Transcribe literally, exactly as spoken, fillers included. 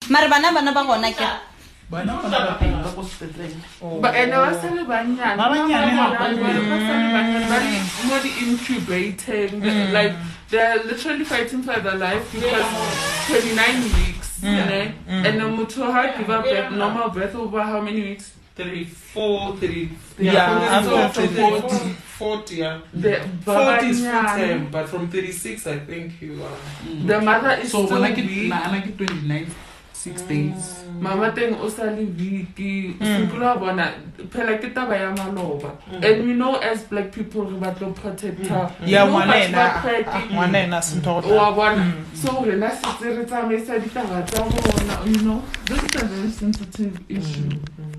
mara bana bana ba gona ke bana ba ba go sepetlele but and I was telling banyana banyana more incubating like they're literally fighting for their life because twenty-nine weeks you know and the mutual heart give up that normal birth over how many weeks thirty-four thirty yeah after forty forty yeah the forty is full term but from thirty-six I think you are mm. the mother is so still when I get I get twenty-nine six days mama teng o sa le wiki simpula bona phela ke taba ya maloba and we know as black people we want to protect her yeah ngwanena ngwanena sintota wa bona so rena se tsere tsa me sa ditaba tsa bona you know this is a very sensitive issue